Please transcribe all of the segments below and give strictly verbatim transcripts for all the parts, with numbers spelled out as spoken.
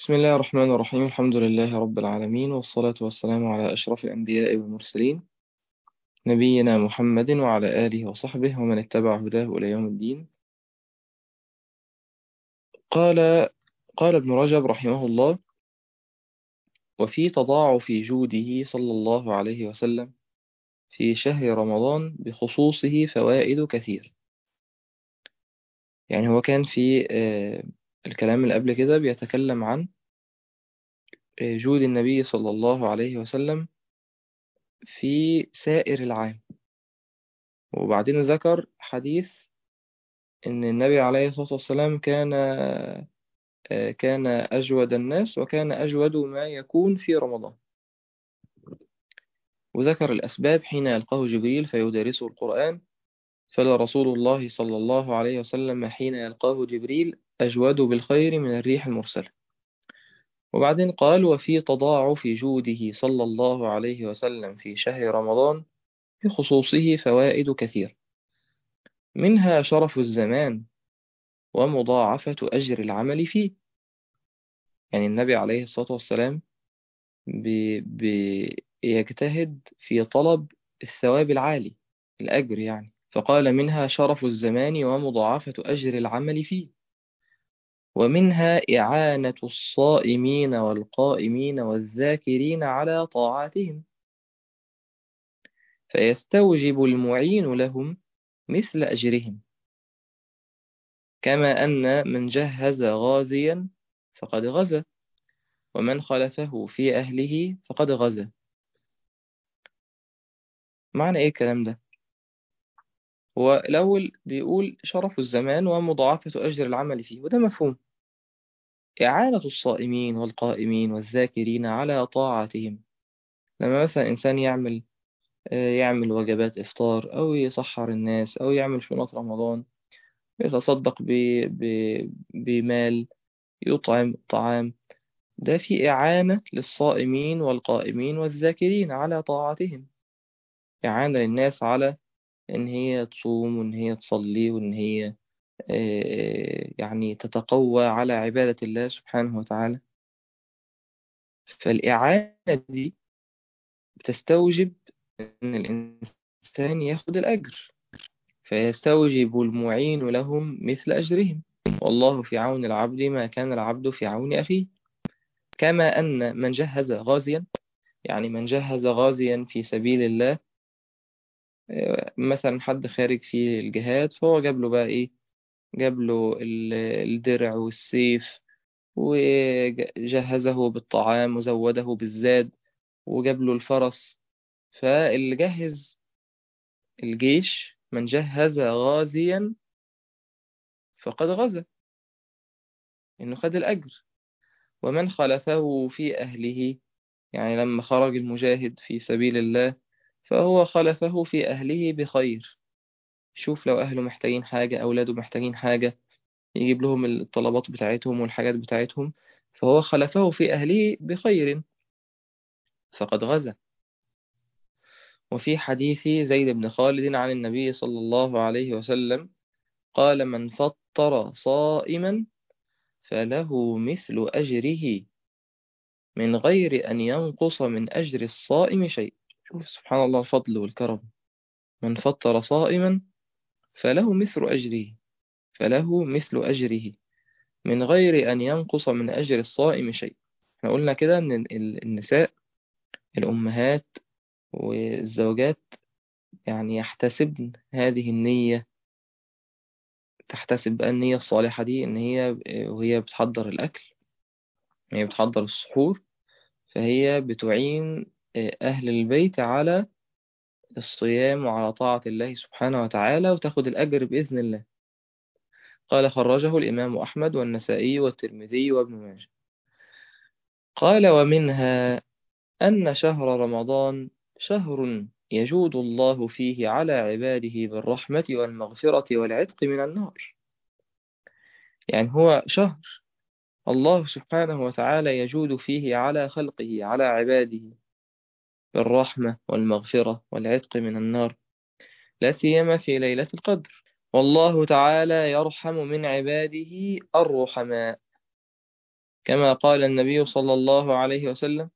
بسم الله الرحمن الرحيم. الحمد لله رب العالمين، والصلاة والسلام على أشرف الأنبياء والمرسلين، نبينا محمد وعلى آله وصحبه ومن اتبع هداه إلى يوم الدين. قال قال ابن رجب رحمه الله: وفي تضاعف جوده صلى الله عليه وسلم في شهر رمضان بخصوصه فوائد كثير. يعني هو كان في آه، الكلام اللي قبل كده بيتكلم عن آه، جود النبي صلى الله عليه وسلم في سائر العام، وبعدين ذكر حديث إن النبي عليه الصلاة والسلام كان آه، كان أجود الناس، وكان أجود ما يكون في رمضان. وذكر الأسباب: حين يلقاه جبريل فيدارسه القرآن، فلرسول الله صلى الله عليه وسلم حين يلقاه جبريل أجود بالخير من الريح المرسلة. وبعدين قال: وفي تضاعف جوده صلى الله عليه وسلم في شهر رمضان بخصوصه فوائد كثير، منها شرف الزمان ومضاعفة أجر العمل فيه. يعني النبي عليه الصلاة والسلام بي بيجتهد في طلب الثواب العالي، الأجر يعني، فقال: منها شرف الزمان ومضاعفة أجر العمل فيه، ومنها إعانة الصائمين والقائمين والذاكرين على طاعاتهم، فيستوجب المعين لهم مثل أجرهم، كما أن من جهز غازيا فقد غزا، ومن خلفه في أهله فقد غزا. معنى إيه الكلام ده؟ هو الأول بيقول شرف الزمان ومضاعفة أجر العمل فيه، وده مفهوم. إعانة الصائمين والقائمين والذاكرين على طاعتهم، لما مثلا إنسان يعمل آه، يعمل وجبات إفطار، أو يسحر الناس، أو يعمل شنط رمضان، يتصدق ب... ب... بمال، يطعم طعام، ده في إعانة للصائمين والقائمين والذاكرين على طاعتهم، إعانة للناس على إن هي تصوم، وإن هي تصلي، وإن هي آه، يعني تتقوى على عبادة الله سبحانه وتعالى. فالإعانة دي بتستوجب إن الإنسان ياخد الأجر، فيستوجب المعين لهم مثل أجرهم، والله في عون العبد ما كان العبد في عون أخيه. كما أن من جهز غازيا، يعني من جهز غازيا في سبيل الله، آه، مثلا حد خارج في الجهاد، فهو جاب له بقى إيه، جاب له ال- الدرع والسيف، وجهزه بالطعام وزوده بالزاد، وجاب له الفرس. فاللي جهز الجيش من جهز غازيا فقد غزا، إنه خد الأجر. ومن خلفه في أهله، يعني لما خرج المجاهد في سبيل الله فهو خلفه في أهله بخير. شوف لو أهله محتاجين حاجة، أولاده محتاجين حاجة، يجيب لهم الطلبات بتاعتهم والحاجات بتاعتهم، فهو خلفه في أهله بخير فقد غزا. وفي حديث زيد بن خالد عن النبي صلى الله عليه وسلم قال: من فطر صائما فله مثل أجره من غير أن ينقص من أجر الصائم شيء. شوف سبحان الله الفضل والكرم. من فطر صائما فله مثل أجره فله مثل أجره من غير أن ينقص من أجر الصائم شيء. احنا قلنا كده أن ال- النساء، الأمهات والزوجات، يعني يحتسبن هذه النية، تحتسب بقى النية الصالحة دي، إن هي وهي بتحضر الأكل، هي بتحضر السحور، فهي بتعين أهل البيت على الصيام وعلى طاعة الله سبحانه وتعالى، وتاخد الأجر بإذن الله. قال: خرجه الإمام أحمد والنسائي والترمذي وابن ماجه. قال: ومنها أن شهر رمضان شهر يجود الله فيه على عباده بالرحمة والمغفرة والعتق من النار. يعني هو شهر الله سبحانه وتعالى يجود فيه على خلقه، على عباده، بالرحمة والمغفرة والعتق من النار، لا سيما في ليلة القدر. والله تعالى يرحم من عباده الرحماء. كما قال النبي صلى الله عليه وسلم: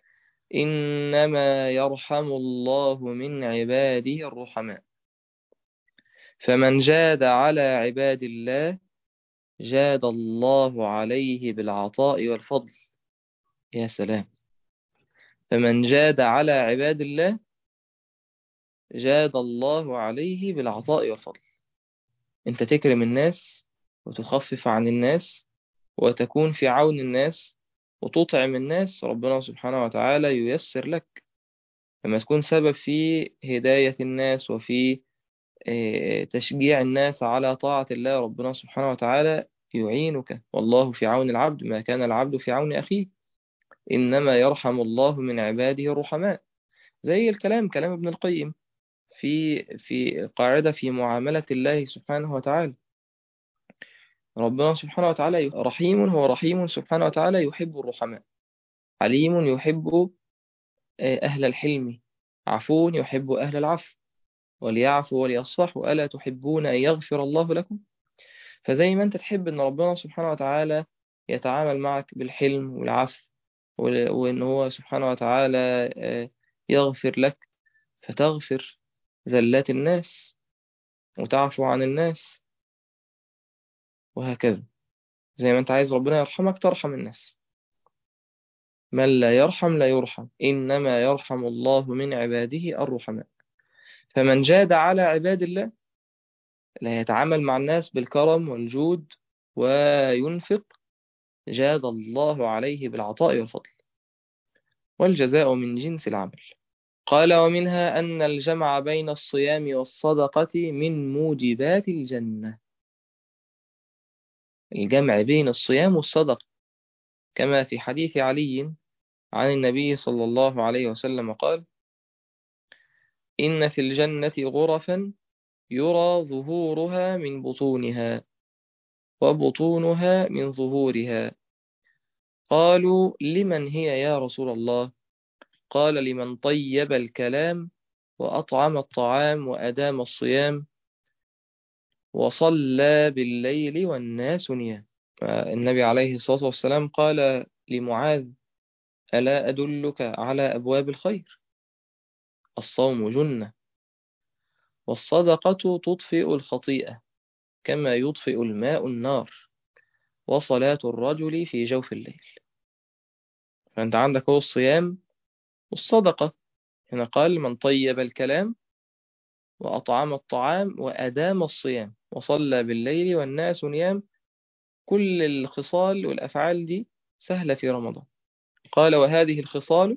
إنما يرحم الله من عباده الرحماء، فمن جاد على عباد الله جاد الله عليه بالعطاء والفضل. يا سلام! فمن جاد على عباد الله جاد الله عليه بالعطاء والفضل. انت تكرم الناس وتخفف عن الناس وتكون في عون الناس وتطعم الناس، ربنا سبحانه وتعالى ييسر لك. لما تكون سبب في هداية الناس وفي آه، تشجيع الناس على طاعة الله، ربنا سبحانه وتعالى يعينك. والله في عون العبد ما كان العبد في عون أخيه، إنما يرحم الله من عباده الرحماء. زي الكلام كلام ابن القيم في في قاعدة في معاملة الله سبحانه وتعالى. ربنا سبحانه وتعالى رحيم، هو رحيم سبحانه وتعالى يحب الرحماء، عليم يحب آه، أهل الحلم، عفو يحب أهل العفو، وليعفوا وليصفحوا ألا تحبون أن يغفر الله لكم. فزي ما أنت تحب أن ربنا سبحانه وتعالى يتعامل معك بالحلم والعفو، وال- وأن هو سبحانه وتعالى آه، يغفر لك، فتغفر زلات الناس وتعفو عن الناس، وهكذا. زي ما أنت عايز ربنا يرحمك ترحم الناس. من لا يرحم لا يرحم، إنما يرحم الله من عباده الرحماء. فمن جاد على عباد الله، لا يتعامل مع الناس بالكرم والجود وينفق، جاد الله عليه بالعطاء والفضل، والجزاء من جنس العمل. قال: ومنها أن الجمع بين الصيام والصدقة من موجبات الجنة. الجمع بين الصيام والصدقة، كما في حديث علي عن النبي صلى الله عليه وسلم قال: إن في الجنة غرفا يرى ظهورها من بطونها وبطونها من ظهورها. قالوا: لمن هي يا رسول الله؟ قال: لمن طيب الكلام وأطعم الطعام وأدام الصيام وصلى بالليل والناس نيام. النبي عليه الصلاة والسلام قال لمعاذ: ألا أدلك على أبواب الخير؟ الصوم جنة، والصدقة تطفئ الخطيئة كما يطفئ الماء النار، وصلاة الرجل في جوف الليل. فأنت عندك هو الصيام والصدقة. هنا قال: من طيب الكلام وأطعم الطعام وأدام الصيام وصلى بالليل والناس نيام. كل الخصال والأفعال دي سهلة في رمضان. قال: وهذه الخصال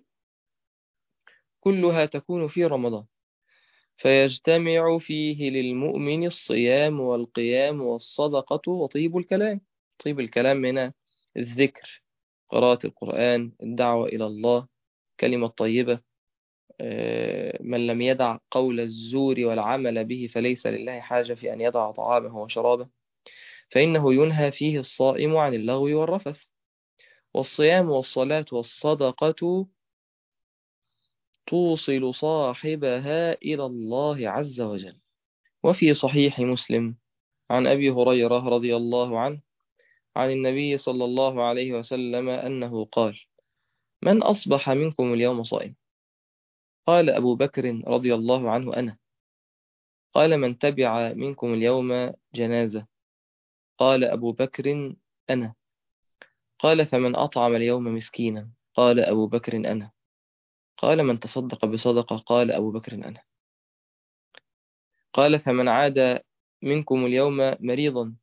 كلها تكون في رمضان، فيجتمع فيه للمؤمن الصيام والقيام والصدقة وطيب الكلام. طيب الكلام من الذكر، قراءة القرآن، الدعوة إلى الله، كلمة طيبة. آه، من لم يدع قول الزور والعمل به فليس لله حاجة في أن يدع طعامه وشرابه، فإنه ينهى فيه الصائم عن اللغو والرفث. والصيام والصلاة والصدقة توصل صاحبها إلى الله عز وجل. وفي صحيح مسلم عن أبي هريرة رضي الله عنه عن النبي صلى الله عليه وسلم أنه قال: من أصبح منكم اليوم صائم؟ قال أبو بكر رضي الله عنه: أنا. قال: من تبع منكم اليوم جنازة؟ قال أبو بكر: أنا. قال: فمن أطعم اليوم مسكينا؟ قال أبو بكر: أنا. قال: من تصدق بصدقة؟ قال أبو بكر: أنا. قال: فمن عاد منكم اليوم مريضا؟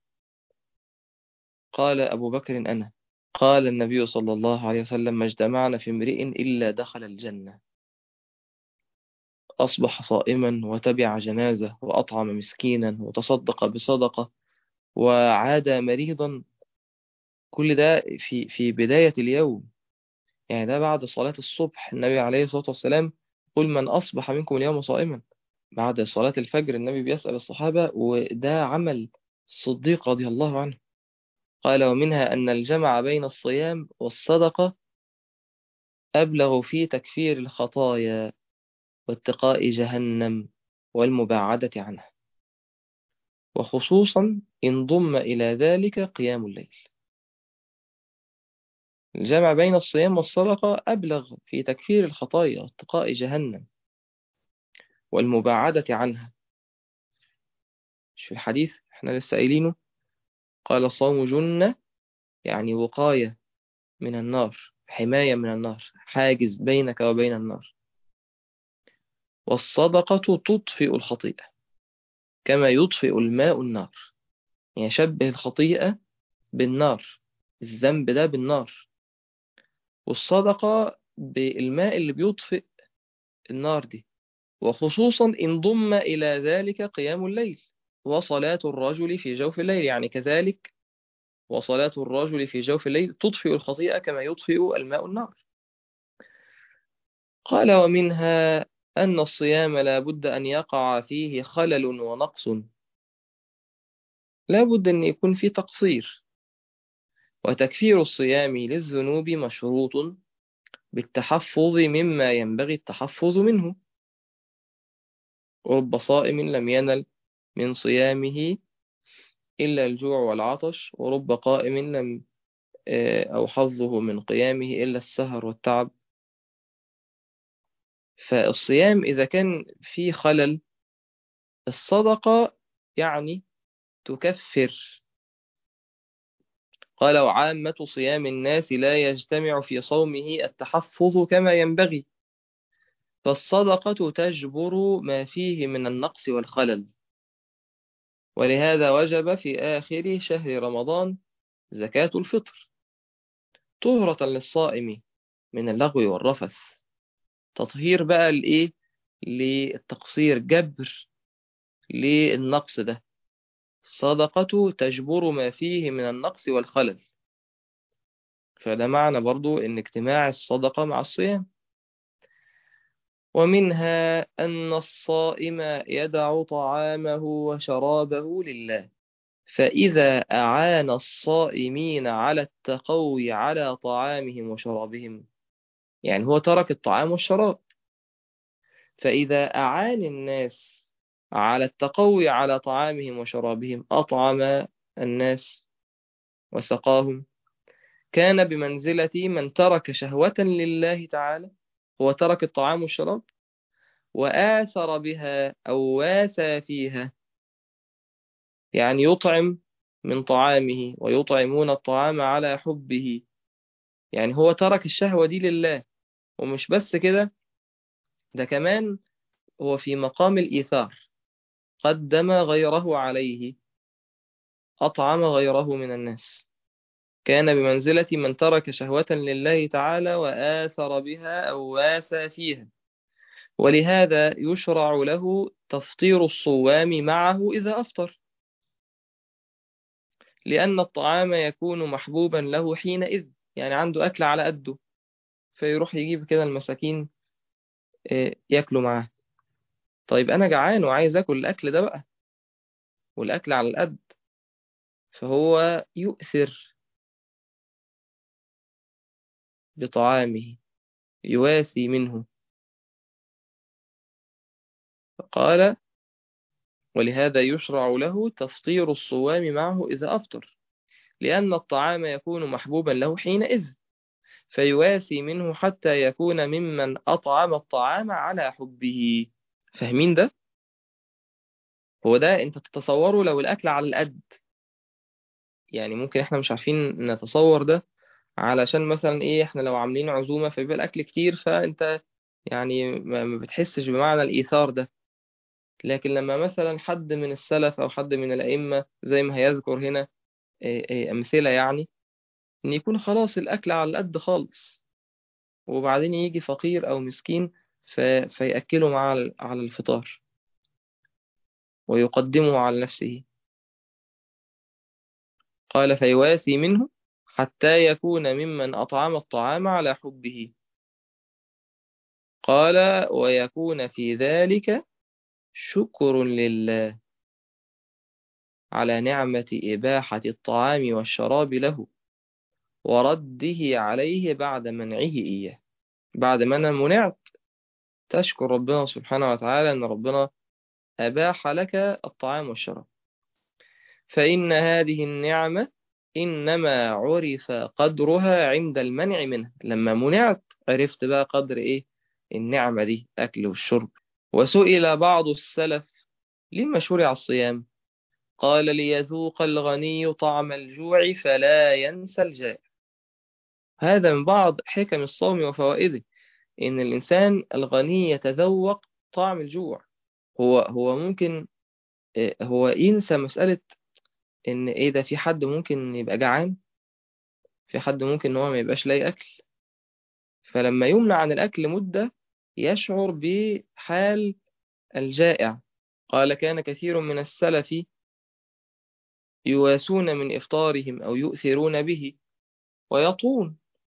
قال أبو بكر: أنا. قال النبي صلى الله عليه وسلم: ما اجتمعنا في امرئ إلا دخل الجنة. أصبح صائما وتبع جنازة وأطعم مسكينا وتصدق بصدقة وعاد مريضا، كل ده في في بداية اليوم. يعني ده بعد صلاة الصبح. النبي عليه الصلاة والسلام قل: من أصبح منكم اليوم صائما. بعد صلاة الفجر النبي بيسأل الصحابة، وده عمل الصديق رضي الله عنه. قال: ومنها أن الجمع بين الصيام والصدقة أبلغ في تكفير الخطايا واتقاء جهنم والمباعدة عنها، وخصوصا إن ضم إلى ذلك قيام الليل. الجمع بين الصيام والصدقة أبلغ في تكفير الخطايا واتقاء جهنم والمباعدة عنها. مش في الحديث احنا لسه قايلينه؟ قال الصوم جنة، يعني وقاية من النار، حماية من النار، حاجز بينك وبين النار. والصدقة تطفئ الخطيئة كما يطفئ الماء النار. يعني شبه الخطيئة بالنار، الذنب ده بالنار، والصدقة بالماء اللي بيطفئ النار دي. وخصوصا إن ضم إلى ذلك قيام الليل وصلاة الرجل في جوف الليل، يعني كذلك وصلاة الرجل في جوف الليل تطفئ الخطيئة كما يطفئ الماء النار. قال ومنها أن الصيام لا بد أن يقع فيه خلل ونقص، لا بد أن يكون فيه تقصير. وتكفير الصيام للذنوب مشروط بالتحفظ مما ينبغي التحفظ منه. ورب صائم لم ينل من صيامه إلا الجوع والعطش، ورب قائم لم آه، أو حظه من قيامه إلا السهر والتعب. فالصيام إذا كان فيه خلل، الصدقة يعني تكفر. قال وعامة صيام الناس لا يجتمع في صومه التحفظ كما ينبغي، فالصدقة تجبر ما فيه من النقص والخلل. ولهذا وجب في آخر شهر رمضان زكاة الفطر طهرة للصائم من اللغو والرفث. تطهير بقى لإيه؟ للتقصير، جبر للنقص ده. الصدقة تجبر ما فيه من النقص والخلل. فده معنى برضو إن اجتماع الصدقة مع الصيام. ومنها أن الصائم يدع طعامه وشرابه لله، فإذا أعان الصائمين على التقوي على طعامهم وشرابهم، يعني هو ترك الطعام والشراب، فإذا أعان الناس على التقوي على طعامهم وشرابهم، أطعم الناس وسقاهم، كان بمنزلة من ترك شهوة لله تعالى، هو ترك الطعام والشراب وآثر بها أو واسى فيها، يعني يطعم من طعامه ويطعمون الطعام على حبه، يعني هو ترك الشهوة دي لله. ومش بس كده، ده كمان هو في مقام الإيثار، قدم غيره عليه، أطعم غيره من الناس، كان بمنزلة من ترك شهوة لله تعالى وآثر بها أو واسى فيها. ولهذا يشرع له تفطير الصوام معه إذا أفطر، لأن الطعام يكون محبوبا له حينئذ، يعني عنده أكل على قده، فيروح يجيب كده المساكين آه، ياكلوا معاه. طيب أنا جعان وعايز أكل الأكل ده بقى، والأكل على القد، فهو يؤثر بطعامه، يواسي منه. فقال ولهذا يشرع له تفطير الصوام معه إذا أفطر، لأن الطعام يكون محبوبا له حينئذ، فيواسي منه حتى يكون ممن أطعم الطعام على حبه. فاهمين ده؟ هو ده أنت تتصوره لو الأكل على القد، يعني ممكن إحنا مش عارفين نتصور ده، علشان مثلا إيه، إحنا لو عاملين عزومة فيبقى الأكل كتير، فأنت يعني ما ما بتحسش بمعنى الإيثار ده. لكن لما مثلا حد من السلف أو حد من الأئمة زي ما هيذكر هنا إيه إيه أمثلة، يعني إن يكون خلاص الأكل على القد خالص، وبعدين يجي فقير أو مسكين ف... فيأكله معاه على على الفطار ويقدمه على نفسه. قال فيواسي منه حتى يكون ممن أطعم الطعام على حبه. قال ويكون في ذلك شكر لله على نعمة إباحة الطعام والشراب له ورده عليه بعد منعه إياه. بعد ما أنا منعت، تشكر ربنا سبحانه وتعالى أن ربنا أباح لك الطعام والشراب. فإن هذه النعمة إنما عرف قدرها عند المنع منها، لما منعت عرفت بقى قدر إيه النعمة دي، الأكل والشرب. وسئل بعض السلف لما شرع الصيام، قال ليذوق الغني طعم الجوع فلا ينسى الجائع. هذا من بعض حكم الصوم وفوائده، إن الإنسان الغني يتذوق طعم الجوع. هو هو ممكن آه، هو ينسى مسألة إن إيه ده، في حد ممكن يبقى جعان، في حد ممكن إن هو ما يبقاش لاقي أكل. فلما يمنع عن الأكل مدة يشعر بحال الجائع. قال كان كثير من السلف يواسون من إفطارهم أو يؤثرون به ويطون،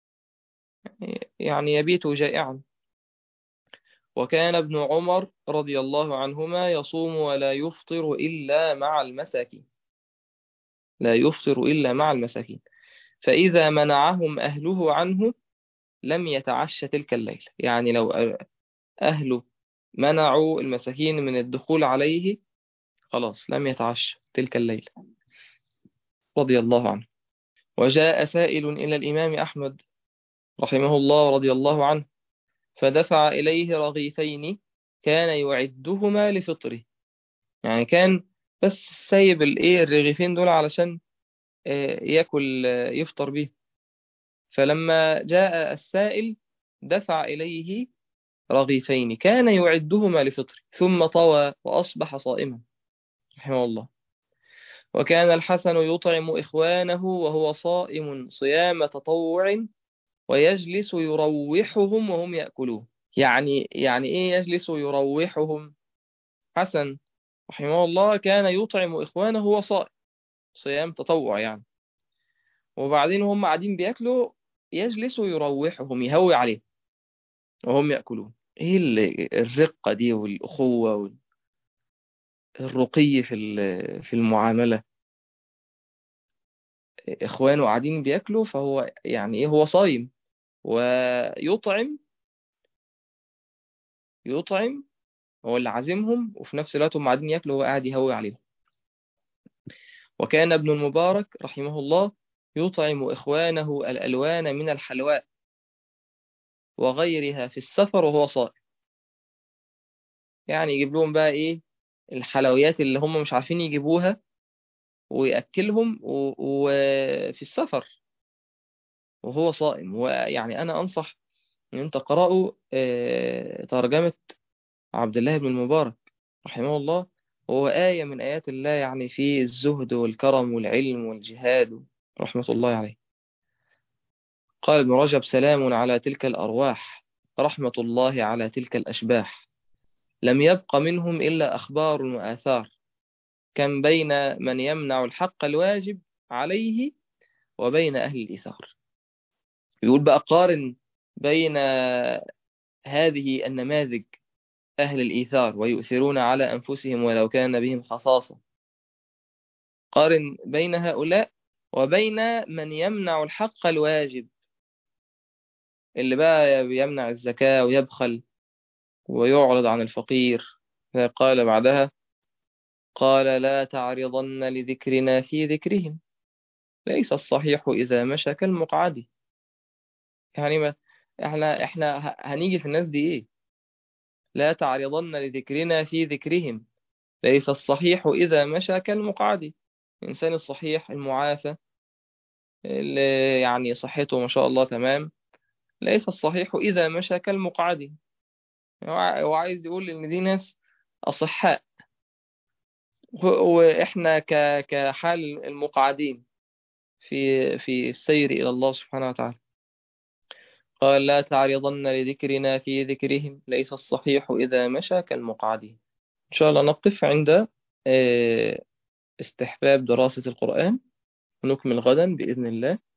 يعني يبيت جائعا. وكان ابن عمر رضي الله عنهما يصوم ولا يفطر إلا مع المساكين، لا يفطر إلا مع المساكين، فإذا منعهم أهله عنه لم يتعشى تلك الليلة. يعني لو أهله منعوا المساكين من الدخول عليه، خلاص لم يتعشى تلك الليلة، رضي الله عنه. وجاء سائل إلى الإمام أحمد رحمه الله رضي الله عنه، فدفع إليه رغيفين كان يعدهما لفطره. يعني كان بس سايب الايه الرغيفين دول علشان آه، ياكل آه، يفطر بيه. فلما جاء السائل دفع إليه رغيفين كان يعدهما لفطره، ثم طوى وأصبح صائما رحمه الله. وكان الحسن يطعم إخوانه وهو صائم صيام تطوع، ويجلس يروحهم وهم يأكلون. يعني يعني إيه يجلس يروحهم؟ حسن رحمه الله كان يطعم إخوانه وهو صائم صيام تطوع يعني، وبعدين هم قاعدين بياكلوا يجلس يروحهم يهوي عليه وهم يأكلون. ايه ال- الرقة دي والأخوة والرقي في ال- في المعاملة. إخوانه قاعدين بياكلوا فهو يعني ايه، هو صايم ويطعم، يطعم هو اللي عازمهم، وفي نفس الوقت هم قاعدين ياكلوا وهو قاعد يهوي عليهم. وكان ابن المبارك رحمه الله يطعم إخوانه الألوان من الحلواء وغيرها في السفر وهو صائم. يعني يجيب لهم بقى ايه الحلويات اللي هم مش عارفين يجيبوها ويأكلهم و- وفي السفر وهو صائم. ويعني أنا أنصح إن أنت قرأوا آه، ترجمة عبد الله بن المبارك رحمه الله. وهو آية من آيات الله يعني في الزهد والكرم والعلم والجهاد، رحمة الله عليه. قال ابن رجب سلام على تلك الأرواح، رحمة الله على تلك الأشباح، لم يبق منهم إلا أخبار وآثار، كم بين من يمنع الحق الواجب عليه وبين أهل الإيثار. يقول بقى قارن بين هذه النماذج، أهل الإيثار ويؤثرون على أنفسهم ولو كان بهم خصاصة، قارن بين هؤلاء وبين من يمنع الحق الواجب، اللي بقى يمنع الزكاة ويبخل ويعرض عن الفقير. قال بعدها، قال لا تعرضن لذكرنا في ذكرهم، ليس الصحيح إذا مشى كالمقعد. يعني ما احنا احنا ه- هنيجي في الناس دي ايه؟ لا تعرضن لذكرنا في ذكرهم، ليس الصحيح إذا مشى كالمقعد. الإنسان الصحيح المعافى اللي يعني صحته ما شاء الله تمام، ليس الصحيح إذا مشى كالمقعد. هو ع- هو عايز يقول إن دي ناس أصحاء، و- وإحنا ك كحال المقعدين في في السير إلى الله سبحانه وتعالى. قال لا تعرضن لذكرنا في ذكرهم، ليس الصحيح إذا مشى كالمقعدين. إن شاء الله نقف عند آه، استحباب دراسة القرآن، ونكمل غدا بإذن الله.